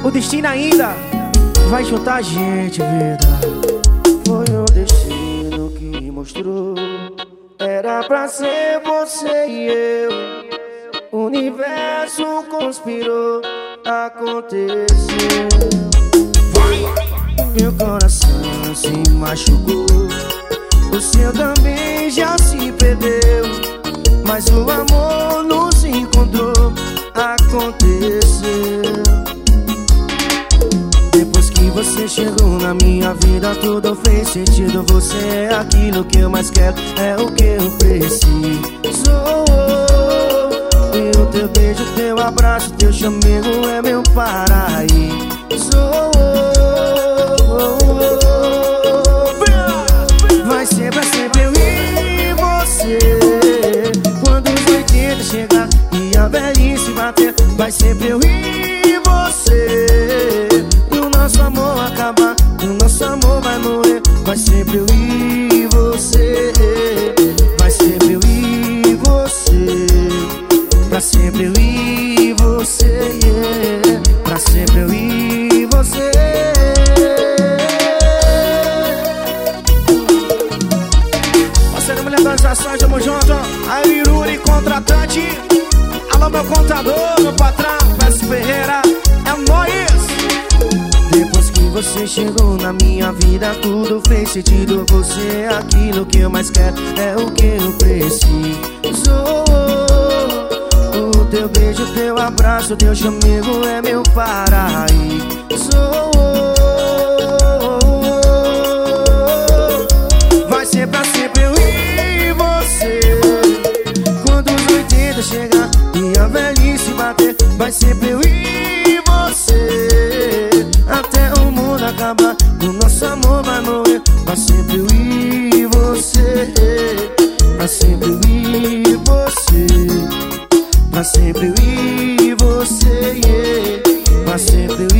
O destino ainda vai juntar a gente, vida. Foi o destino que mostrou. Era pra ser você e eu. O universo conspirou, aconteceu. Meu coração se machucou, o seu também já se perdeu, mas o amor nos encontrou, aconteceu. Depois que você chegou na minha vida, tudo fez sentido. Você é aquilo que eu mais quero, é o que eu preciso. E o teu beijo, teu abraço, teu chamego é meu paraíso. Vai ser pra sempre eu e você. Quando os 80 chegar e a velhice bater, vai sempre eu e você. E o nosso amor acabar, e o nosso amor vai morrer. Vai sempre eu e você. Vai sempre eu e você. Pra sempre eu e você, yeah. Pra sempre eu e você. Parceiro, mulher das ações, tamo junto. Aí, Iruri, contratante. Alô, meu contador, meu patrão, Peço Ferreira, é nóis. Depois que você chegou na minha vida, tudo fez sentido. Você é aquilo que eu mais quero, é o que eu preciso. O teu beijo, teu abraço, teu chamego é meu paraíso. Vai ser pra sempre eu e você. Quando os 80 chegar e a velhice bater, vai sempre eu e você. Até o mundo acabar, o nosso amor vai morrer. Vai sempre eu e você. Vai sempre eu e você. Pra sempre eu e você, yeah. Pra sempre eu